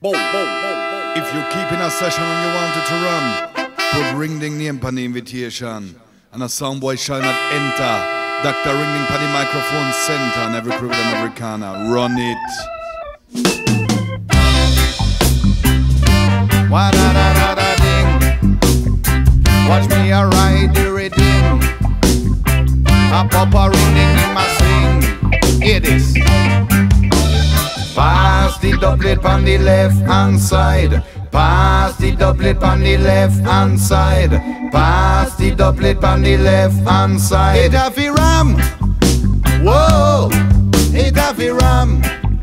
If you keep in a session and you want it to run, put Ring Ding name on the invitation. And a soundboy shall not enter. Dr. Ring Ding on the microphone center and every crew and every corner. Run it. Wa-da-da-da-da-ding. Watch me a ride the rhythm. A pop a Ring Ding in my sing. Hear this. Pass the doublet on the left hand side. Pass the doublet on the left hand side. Pass the doublet on the left hand side. It have a ram. Whoa, it have a ram.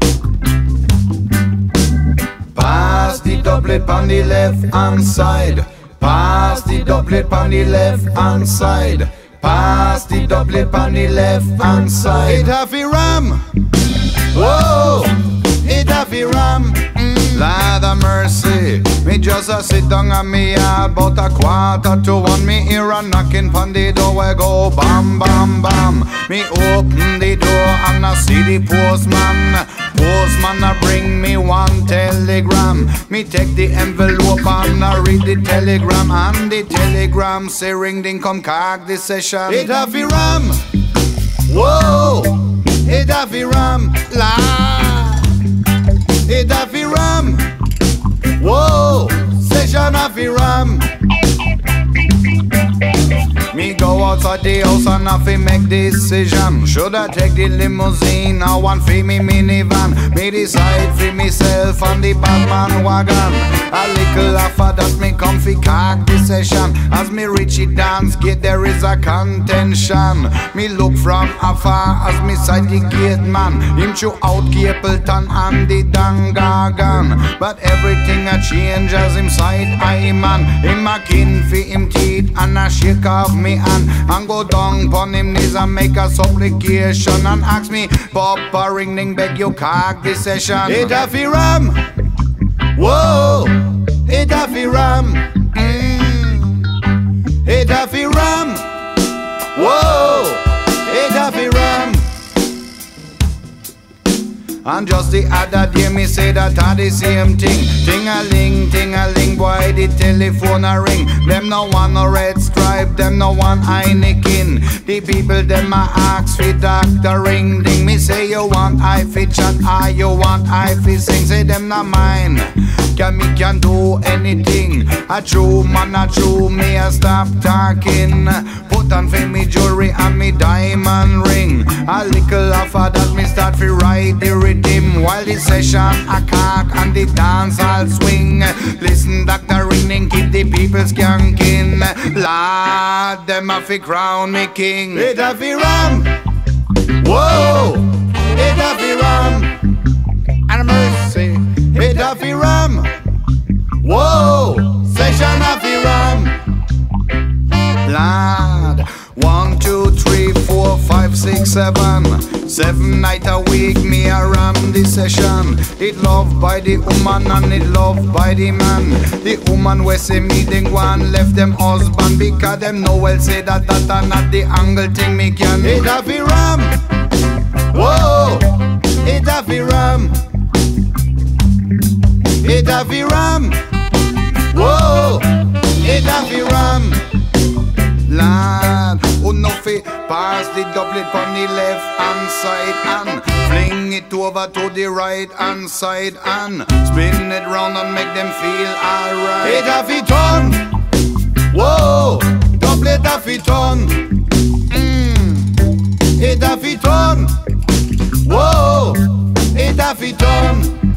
Pass the doublet on the left hand side. Pass the doublet on the left hand side. Pass the doublet on the left hand side. It have a ram. Whoa, it have a ram. Lord of mercy, me just a sit down and me about 1:15. Me hear a knocking pon the door, we go bam bam bam. Me open the door and I see the postman. Postman a bring me one telegram. Me take the envelope and I read the telegram. And the telegram say Ring Ding come cock this session. It have a ram. Whoa, it have a ram. La. It have a ram. Whoa, session have a ram. Me go outside the house and have to make decision. Should I take the limousine or one for me minivan? Me decide for myself on the Batman wagon. A little after that me comfy cock the session. As me reach it dance gate there is a contention. Me look from afar as me sight the gate man. Him chew out Capleton and the Dangagan. But everything a change as him sight I man. Him a kin for him teeth and a shake off me and go down pon him knees and make a supplication and ask me, Papa Ring Ding beg you cock this session. It have a ram. Whoa, it have a ram. It have a ram. Whoa, it have a ram. And just the other day me say that are the same thing. Ting-a-ling, boy the telephone a ring. Them no want no red stripe, them no want Heineken. The people them a ask for Dr. Ring Ding. Me say you want I fit chat, you want I fit sing. Say them not mine, me can do anything. A true man, a true me a stop talking. Put on for me jewelry and me diamond ring. A little after that me start to ride the rhythm. While the session a cock and the dance all swing. Listen Dr. Ring Ding keep the people skanking. Lord them a fi crown me king. It a fi ram. Whoa, it a fi ram. And mercy, it a fi ram. Whoa, session a fi ram. Lord, 1, 2, 3, 4, 5, 6, 7. 7 night a week me a ram the session. It loved by the woman and it loved by the man. The woman we say me ding one left them husband because them no well say that a not the angle thing me can. It have a ram. Whoa, it have a ram. It have a ram. Whoa, it have a ram. Lord, who no fi pass the doublet on the left hand side and fling it over to the right hand side and spin it round and make them feel alright. It have it on. Whoa, doublet have it on. It have it on. Whoa, it have it on.